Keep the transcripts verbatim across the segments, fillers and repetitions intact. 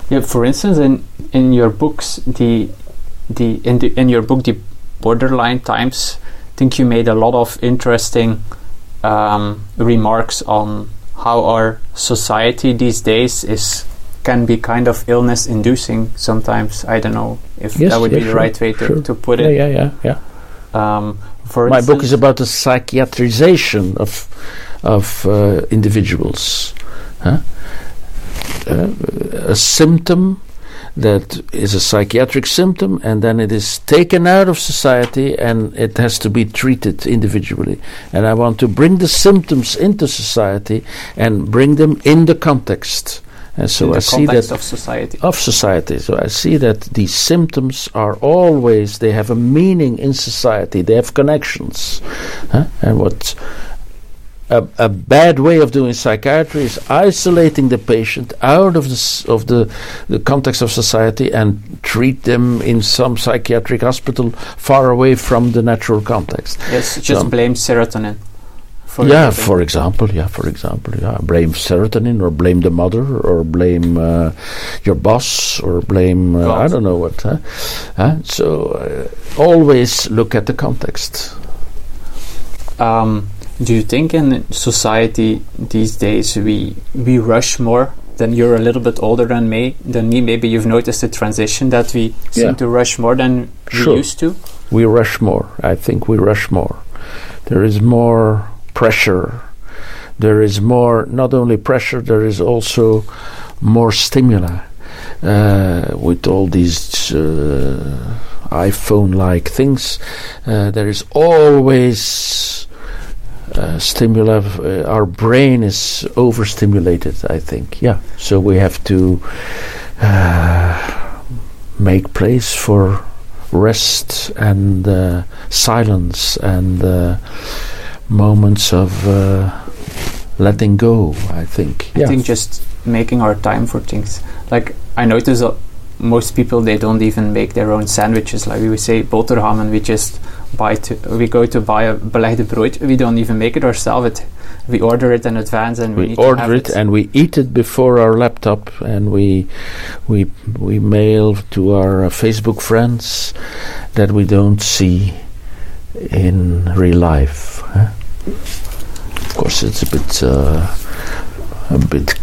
Yeah, for instance, in in your books, the the in the in your book, the Borderline Times, I think you made a lot of interesting um, remarks on how our society these days is can be kind of illness inducing sometimes. I don't know if yes, that would yeah, be the sure, right way to, sure. to put yeah, it. Yeah, yeah, yeah. Um, for My instance, book is about the psychiatrization of of uh, individuals. Huh? Uh, a symptom that is a psychiatric symptom, and then it is taken out of society and it has to be treated individually. And I want to bring the symptoms into society and bring them in the context. And so in the I see context that of society. Of society. So I see that these symptoms are always, they have a meaning in society. They have connections. Huh? And what a, a bad way of doing psychiatry is isolating the patient out of the s- of the, the context of society and treat them in some psychiatric hospital far away from the natural context. Yes, just So- blame serotonin. For yeah, everything. for example, yeah, for example, yeah, blame serotonin or blame the mother or blame uh, your boss or blame uh, I don't know what. Huh? Huh? So uh, always look at the context. Um, do you think in society these days we we rush more? Then you're a little bit older than me. Than me, maybe you've noticed the transition that we seem Yeah. to rush more than Sure. we used to. We rush more. I think we rush more. There is more pressure. There is more, not only pressure, there is also more stimuli. Uh, with all these uh, iPhone-like things, uh, there is always uh, stimuli. Uh, our brain is overstimulated, I think. Yeah. So we have to uh, make place for rest and uh, silence and uh, moments of uh, letting go, I think. I yeah. think just making our time for things. Like I notice uh, most people, they don't even make their own sandwiches. Like we would say boterham, and we just buy to we go to buy a belegde brood. We don't even make it ourselves. It, we order it in advance, and we, we need to order have it, it and we eat it before our laptop, and we we we mail to our uh, Facebook friends that we don't see in real life. Huh? Of course, it's a bit uh, a bit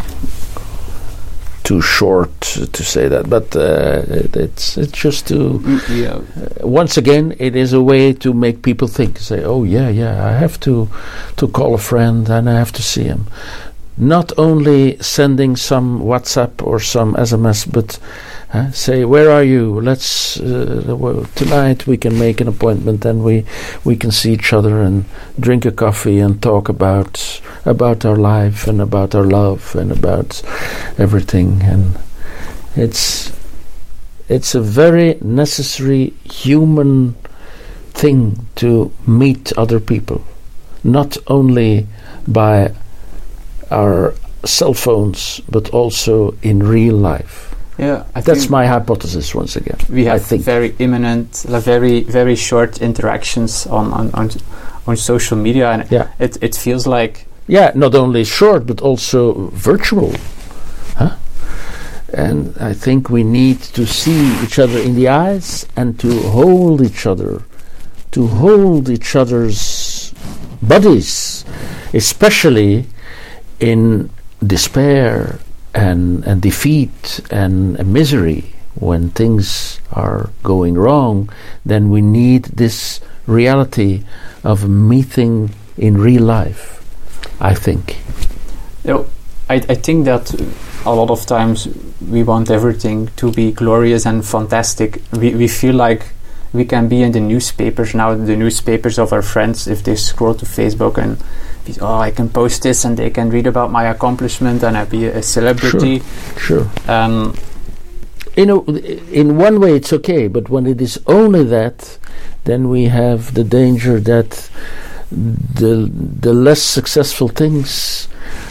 too short to say that, but uh, it, it's it's just to Mm, yeah. uh, once again, it is a way to make people think. Say, oh yeah, yeah, I have to to call a friend and I have to see him. Not only sending some WhatsApp or some S M S, but uh, say, where are you? Let's uh, well, tonight we can make an appointment and we we can see each other and drink a coffee and talk about about our life and about our love and about everything. And it's it's a very necessary human thing to meet other people, not only by our cell phones, but also in real life. Yeah, I That's think my hypothesis once again. we have I think. very imminent, like very very short interactions on on on, on social media, and Yeah. it it feels like Yeah, not only short, but also virtual. Huh? And I think we need to see each other in the eyes and to hold each other, to hold each other's bodies, especially in despair and, and defeat and, and misery. When things are going wrong, then we need this reality of meeting in real life, I think. You know, I, I think that a lot of times we want everything to be glorious and fantastic. We we feel like we can be in the newspapers now, the newspapers of our friends, if they scroll to Facebook and be, oh, I can post this and they can read about my accomplishment and I be a celebrity. Sure. Um, You know, in one way it's okay, but when it is only that, then we have the danger that the the less successful things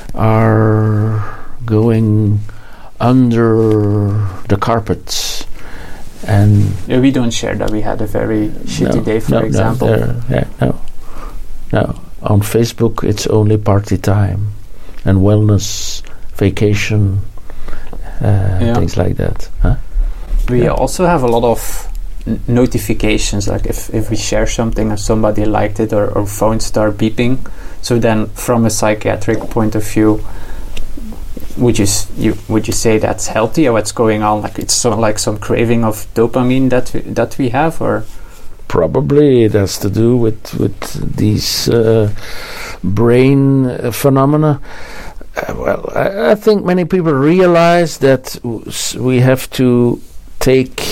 are going under the carpet. And yeah, we don't share that. We had a very shitty no, day, for no, example. No, there- yeah, no, no. On Facebook, it's only party time and wellness, vacation, uh, yeah. things like that. Huh? We Yeah. also have a lot of n- notifications, like if, if we share something and somebody liked it, or, or phones start beeping. So then, from a psychiatric point of view, would you s- you would you say that's healthy, or what's going on? Like it's so, like some craving of dopamine that we, that we have, or Probably it has to do with with these uh, brain uh, phenomena. Uh, well, I, I think many people realize that w- s- we have to take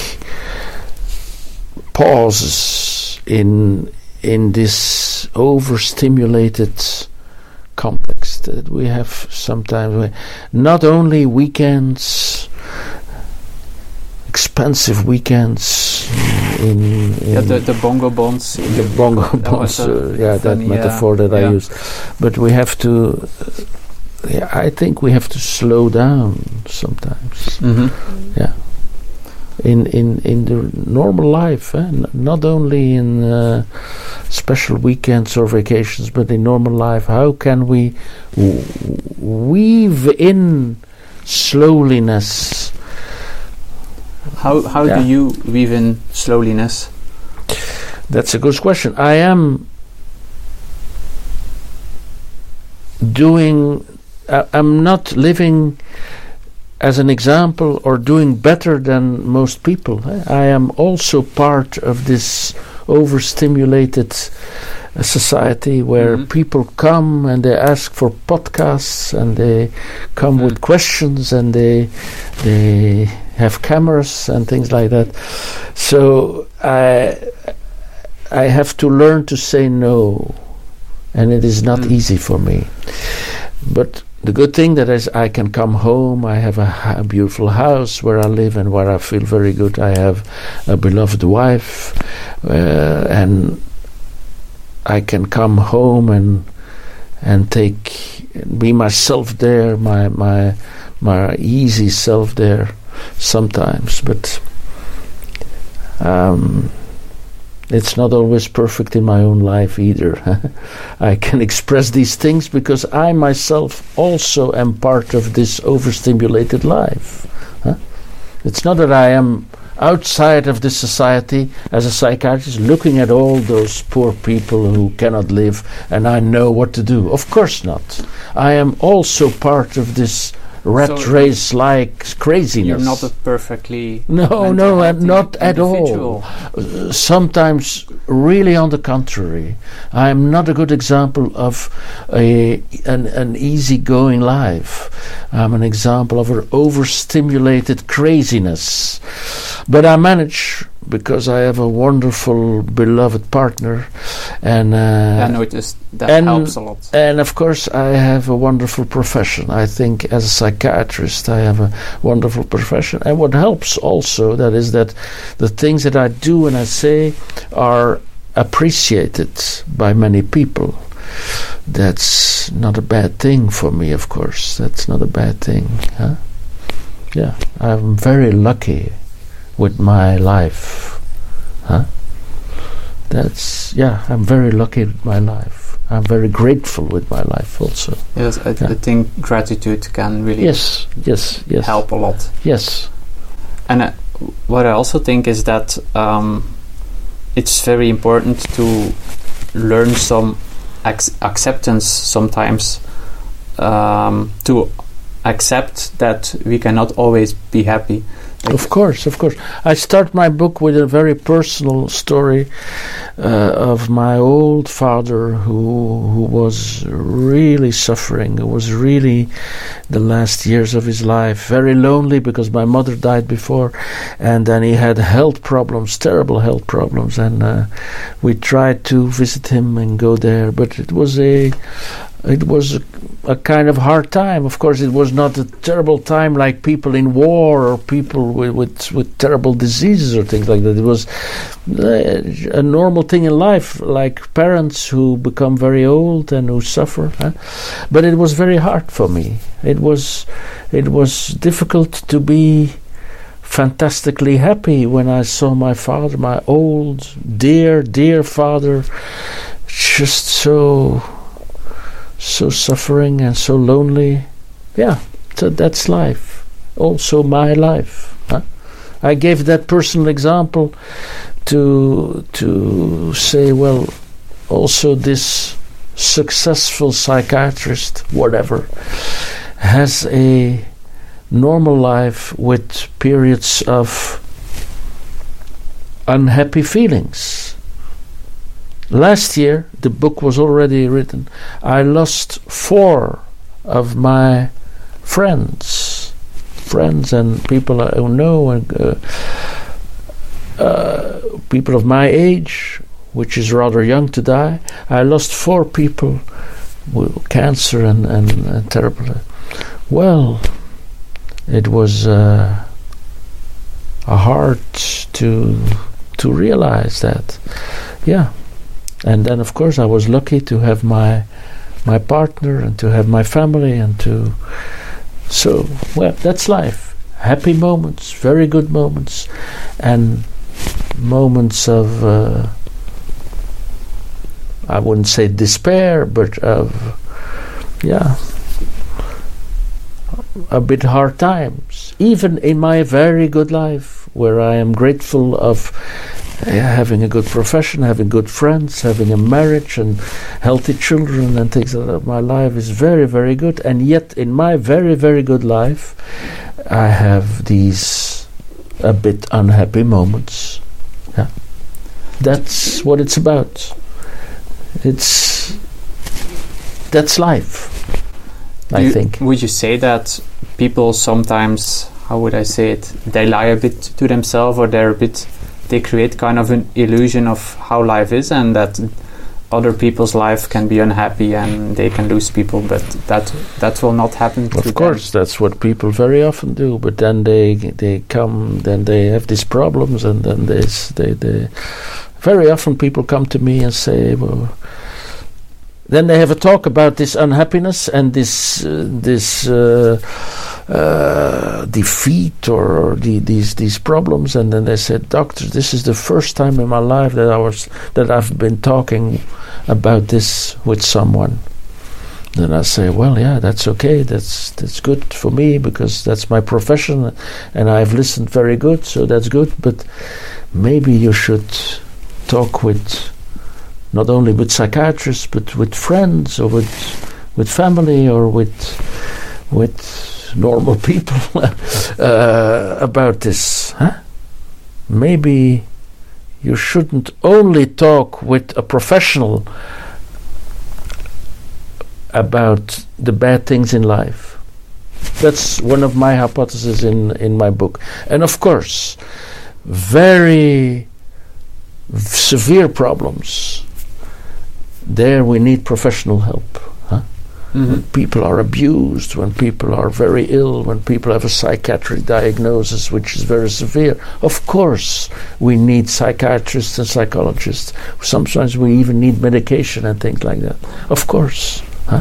pauses in in this overstimulated context. That we have sometimes we, not only weekends, expensive weekends in, in yeah, the, the bongo bonds. the bongo That was bonds, a uh, yeah, that funny, metaphor uh, that I yeah. used. But we have to, uh, yeah, I think we have to slow down sometimes. Mm-hmm. Yeah, in in in the normal life, eh? N- not only in uh, special weekends or vacations, but in normal life. How can we w- weave in slowliness? How how Yeah. do you weave in slowliness? That's a good question. I am doing, uh, I'm not living as an example or doing better than most people. I am also part of this overstimulated uh, society where Mhm. people come and they ask for podcasts and they come Mm. with questions and they they have cameras and things like that. So I I have to learn to say no, and it is not Mm. easy for me. But the good thing that is I can come home. I have a, ha- a beautiful house where I live and where I feel very good. I have a beloved wife, uh, and I can come home and and take be myself there, my my my easy self there sometimes. But um, it's not always perfect in my own life either. I can express these things because I myself also am part of this overstimulated life. Huh? It's not that I am outside of this society as a psychiatrist looking at all those poor people who cannot live and I know what to do. Of course not. I am also part of this rat So race like craziness. You're not a perfectly No, mental no, healthy and not at all. individual. Uh, sometimes, really, on the contrary, I am not a good example of a an, an easygoing life. I'm an example of an overstimulated craziness. But I manage because I have a wonderful, beloved partner, and uh, I noticed that and- helps a lot. and of course, I have a wonderful profession. I think as a psychiatrist, I have a wonderful profession. And what helps also, that is that the things that I do and I say are appreciated by many people. That's not a bad thing for me, of course. That's not a bad thing. Huh? Yeah, I'm very lucky with my life. Huh? That's, yeah, I'm very lucky with my life. I'm very grateful with my life also. Yes, I, Yeah. I think gratitude can really Yes, yes, yes. help a lot. Yes. And uh, what I also think is that um, it's very important to learn some ac- acceptance sometimes, um, to accept that we cannot always be happy. Like Of course, of course. I start my book with a very personal story uh, of my old father who who was really suffering. It was really the last years of his life, very lonely because my mother died before, and then he had health problems, terrible health problems, and uh, we tried to visit him and go there, but it was a It was a, a kind of hard time. Of course, it was not a terrible time like people in war or people with, with, with terrible diseases or things like that. It was uh, a normal thing in life, like parents who become very old and who suffer. Huh? But it was very hard for me. It was, it was difficult to be fantastically happy when I saw my father, my old, dear, dear father, just so... so suffering and so lonely. Yeah, so that's life. also my life. Huh? I gave that personal example to to say, well, also this successful psychiatrist, whatever, has a normal life with periods of unhappy feelings. Last year, the book was already written. I lost four of my friends, friends and people I know, and uh, uh, people of my age, which is rather young to die. I lost four people with cancer and, and, and terrible. Well, it was uh, a hard to to realize that, yeah. And then, of course, I was lucky to have my my partner and to have my family and to. So, well, that's life. Happy moments, very good moments, and moments of. Uh, I wouldn't say despair, but of, yeah, a bit hard times. Even in my very good life, where I am grateful of uh, having a good profession, having good friends, having a marriage and healthy children and things like that. My life is very, very good. And yet in my very, very good life, I have these a bit unhappy moments. Yeah. That's what it's about. It's that's life, I you, think. Would you say that people sometimes, how would I say it, they lie a bit to themselves, or they're a bit, they create kind of an illusion of how life is, and that other people's life can be unhappy and they can lose people, but that that will not happen to Of course, them. that's what people very often do. But then they they come, then they have these problems, and then they s- they they. Very often people come to me and say, well. Then they have a talk about this unhappiness and this uh, this uh, uh, defeat or, or the, these these problems, and then they said, "Doctor, this is the first time in my life that I was that I've been talking about this with someone." Then I say, "Well, yeah, that's okay. That's that's good for me because that's my profession, and I've listened very good, so that's good. But maybe you should talk with." Not only with psychiatrists, but with friends, or with with family, or with with normal people uh, about this. Huh? Maybe you shouldn't only talk with a professional about the bad things in life. That's one of my hypotheses in in my book. And of course, very severe problems. There we need professional help. Huh? Mm-hmm. When people are abused, when people are very ill, when people have a psychiatric diagnosis which is very severe, of course we need psychiatrists and psychologists. Sometimes we even need medication and things like that. Of course. Huh?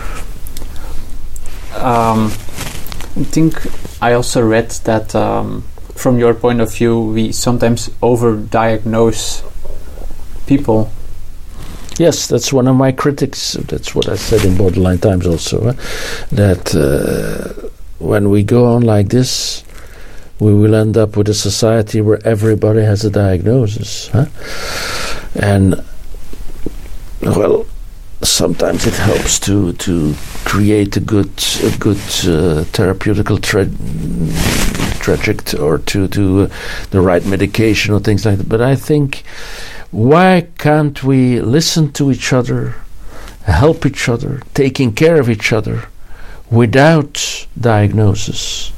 Um, I think I also read that um, from your point of view, we sometimes overdiagnose people. Yes, that's one of my critics. That's what I said in Borderline Times also, huh? that uh, when we go on like this, we will end up with a society where everybody has a diagnosis. Huh? And, well, sometimes it helps to to create a good a good uh, therapeutical tra- trajectory, or to do uh, the right medication or things like that. But I think, why can't we listen to each other, help each other, taking care of each other without diagnosis?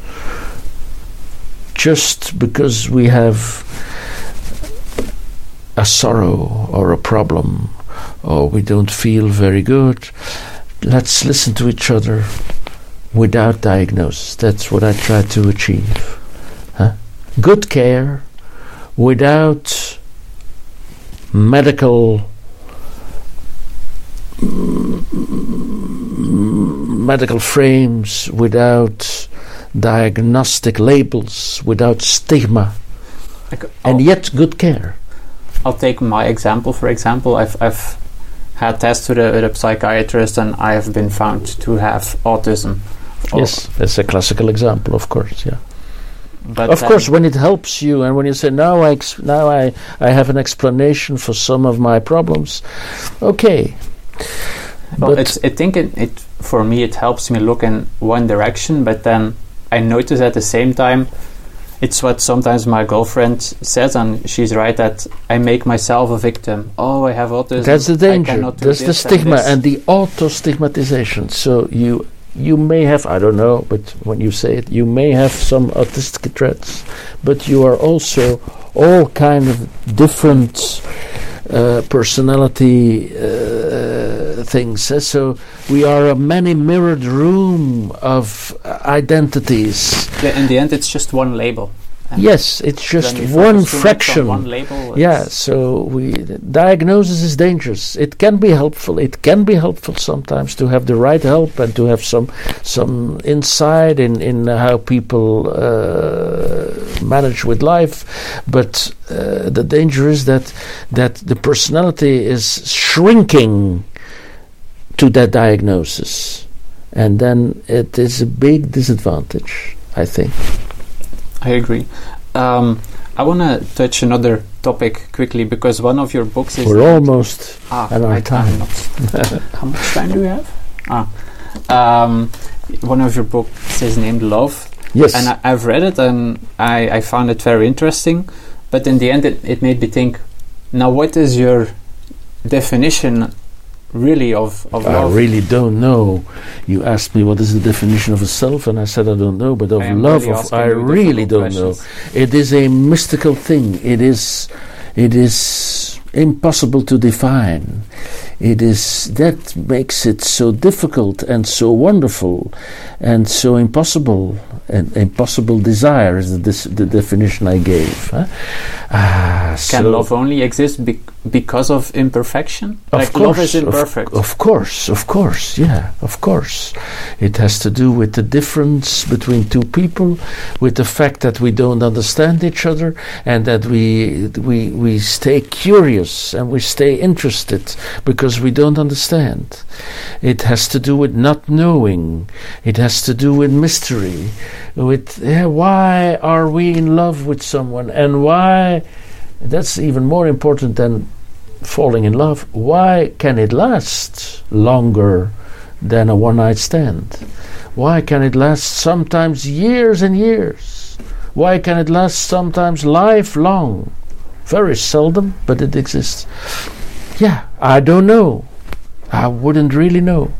Just because we have a sorrow or a problem, or we don't feel very good, let's listen to each other without diagnosis. That's what I try to achieve. Huh? Good care without medical mm, medical frames, without diagnostic labels, without stigma, Like, and yet good care. I'll take my example. For example, I've I've had tests with a, with a psychiatrist, and I have been found to have autism. Or Yes, that's a classical example, of course. Yeah. But of then- course, when it helps you, and when you say, "Now I ex- now I I have an explanation for some of my problems," okay. Well, but it's, I think it, it for me it helps me look in one direction, but then I notice at the same time, it's what sometimes my girlfriend says, and she's right that I make myself a victim. Oh, I have autism. that's the I danger. cannot do That's the this stigma this. and the auto-stigmatization. So you you may have, I don't know, but when you say it, you may have some autistic traits, but you are also all kind of different uh, personality uh, things. eh? So we are a many mirrored room of uh, identities. Yeah, in the end, it's just one label. And Yes, it's just when we one focus too much on fraction. one label. Yeah, it's- so we diagnosis is dangerous. It can be helpful. It can be helpful sometimes to have the right help and to have some some insight in in how people uh, manage with life. But uh, the danger is that that the personality is shrinking to that diagnosis, and then it is a big disadvantage, I think. I agree. Um, I want to touch another topic quickly because one of your books is We're almost ah, at our I- time. I'm not- how much time do we have? Ah, um, one of your books is named Love, yes. and I, I've read it and I, I found it very interesting. But in the end, it, it made me think. Now, what is your definition, really, of of I love? really don't know. You asked me what is the definition of a self, and I said I don't know. But of I am love, really of, asking I you really difficult don't know. questions. It is a mystical thing. It is, it is impossible to define. It is that makes it so difficult and so wonderful, and so impossible. And impossible desire is the, dis- the definition I gave. Huh? Ah, Can so love only exist bec- because of imperfection? Of like course, love is of- imperfect. Of, course, of course, yeah, of course. It has to do with the difference between two people, with the fact that we don't understand each other, and that we we we stay curious and we stay interested because we don't understand. It has to do with not knowing. It has to do with mystery. With yeah, why are we in love with someone, and why? That's even more important than falling in love. Why can it last longer than a one-night stand? Why can it last sometimes years and years? Why can it last sometimes lifelong? Very seldom, but it exists. Yeah, I don't know. I wouldn't really know.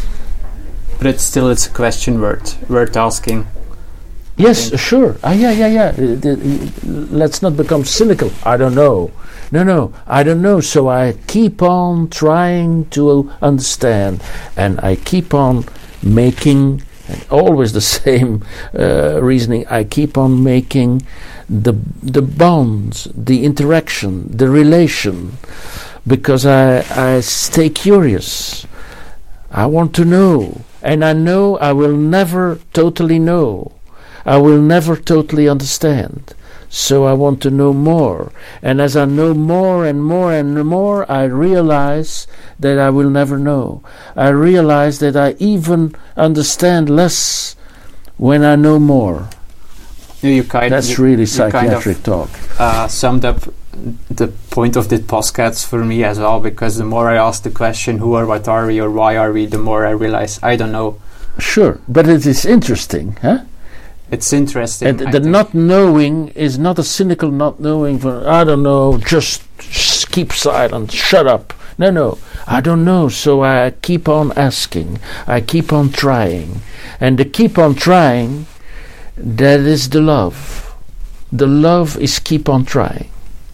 But it's still it's a question worth worth asking. Yes, think. sure. Ah, yeah, yeah, yeah. Uh, the- uh, let's not become cynical. I don't know. No, no, I don't know. So I keep on trying to understand, and I keep on making, and always the same uh, reasoning. I keep on making the the bonds, the interaction, the relation, because I I stay curious. I want to know, and I know I will never totally know. I will never totally understand. So I want to know more. And as I know more and more and more, I realize that I will never know. I realize that I even understand less when I know more. You kind That's you, really you kind of, psychiatric talk. uh, summed up the point of this podcast for me as well, because the more I ask the question, who or what are we or why are we, the more I realize I don't know. Sure, but it is interesting, huh? It's interesting. And I the think. not knowing is not a cynical not knowing for, I don't know, just s- keep silent, shut up. No, no, I don't know, so I keep on asking. I keep on trying. And the keep on trying, that is the love. The love is keep on trying.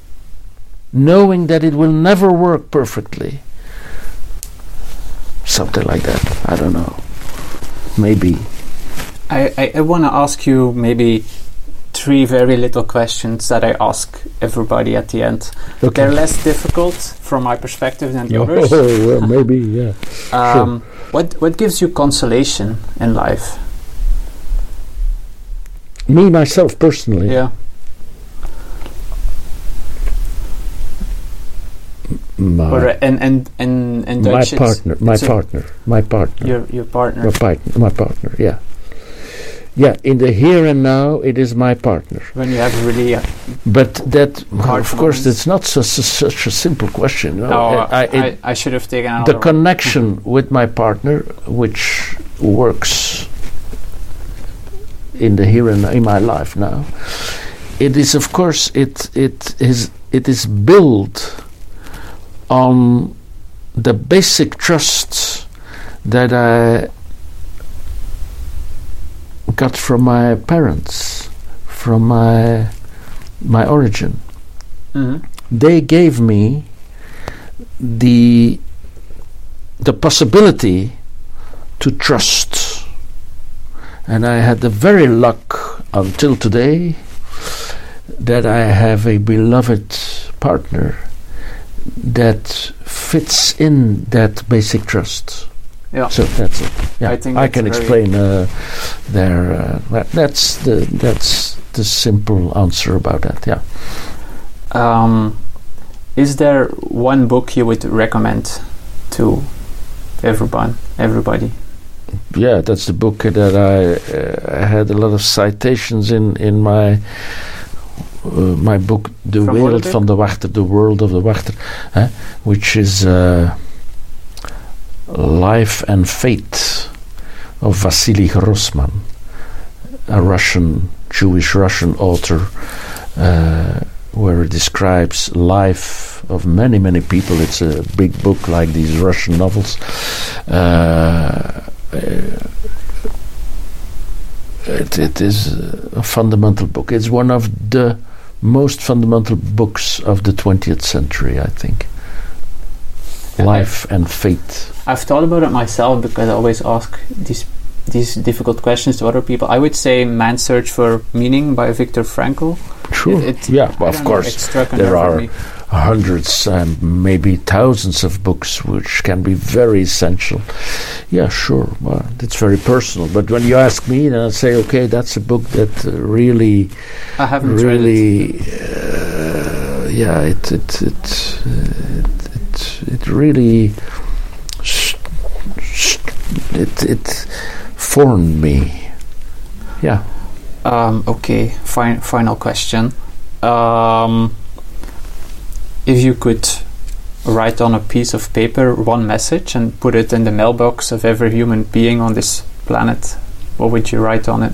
Knowing that it will never work perfectly. Something like that. I don't know. Maybe. I, I, I want to ask you maybe three very little questions that I ask everybody at the end. Okay. They're less difficult from my perspective than the others. Oh, well, maybe, yeah. Um, what what gives you consolation in life? Me, myself, personally. Yeah. My, Or uh, in in in, in my Dutch it's- partner, my it's a- partner, my partner, Your your partner. my partner, my partner. Yeah, Yeah, in the here and now, it is my partner. When you have really... Uh, but that, hard of course, moments. it's not such, such a simple question. No, no, I, I, it, I should have taken another the connection with my partner, which works in the here and in my life now, it is, of course, it it is it is built on the basic trust that I got from my parents, from my my origin. Mm-hmm. They gave me the the possibility to trust, and I had the very luck until today that I have a beloved partner that fits in that basic trust. Yeah. So that's it. Yeah, I think I that's can very explain uh, there. Uh, that, that's the that's the simple answer about that. Yeah. Um, is there one book you would recommend to everyone, everybody? Yeah, that's the book that I, uh, I had a lot of citations in in my uh, my book, The From Wereld Wachter? van de Wachter, The World of the Wachter, eh, which is uh, Life and Fate of Vasily Grossman, a Russian, Jewish Russian author, uh, where it describes life of many, many people. It's a big book like these Russian novels. Uh, it, it is a fundamental book. It's one of the most fundamental books of the twentieth century, I think. Life and Fate. I've thought about it myself because I always ask these these difficult questions to other people. I would say Man's Search for Meaning by Viktor Frankl. Sure. It, it, yeah, well, I of don't know, course. it struck a There nerve are with me. hundreds and maybe thousands of books which can be very essential. Yeah, sure. Well, it's very personal. But when you ask me, then I say, okay, that's a book that uh, really, I haven't read it. really, uh, yeah, it it it uh, it, it, it really, st- st- it it formed me. Yeah. Um, okay, fi- final question. Um, if you could write on a piece of paper one message and put it in the mailbox of every human being on this planet, what would you write on it?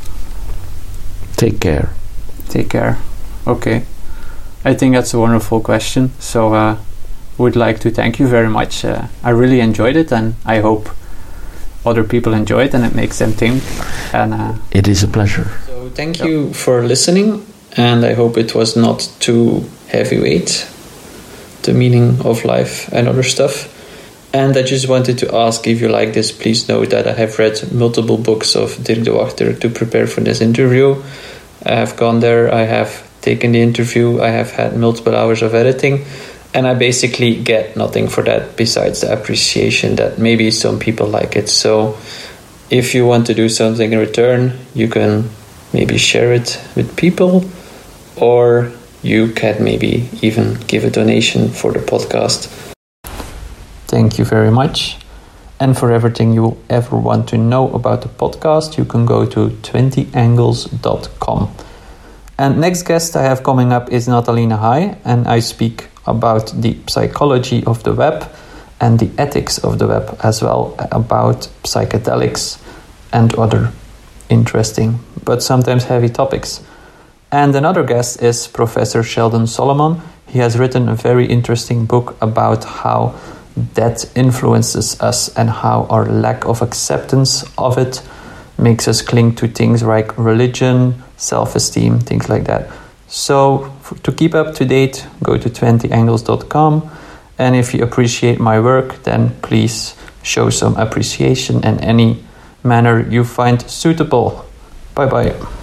Take care. Take care. Okay. I think that's a wonderful question. So uh, would like to thank you very much. Uh, I really enjoyed it, and I hope other people enjoy it and it makes them think. And uh, It is a pleasure. so thank you for listening, and I hope it was not too heavyweight, the meaning of life and other stuff. And I just wanted to ask, if you like this, please know that I have read multiple books of Dirk de Wachter to prepare for this interview. I have gone there, I have taken the interview, I have had multiple hours of editing, and I basically get nothing for that besides the appreciation that maybe some people like it. So if you want to do something in return, you can maybe share it with people, or you can maybe even give a donation for the podcast. Thank you very much. And for everything you ever want to know about the podcast, you can go to twenty angles dot com. And next guest I have coming up is Natalina Hai, and I speak about the psychology of the web and the ethics of the web, as well about psychedelics and other interesting but sometimes heavy topics. And another guest is Professor Sheldon Solomon. He has written a very interesting book about how that influences us and how our lack of acceptance of it makes us cling to things like religion, self-esteem, things like that. So f- to keep up to date, go to twenty angles dot com, and if you appreciate my work, then please show some appreciation in any manner you find suitable. Bye bye.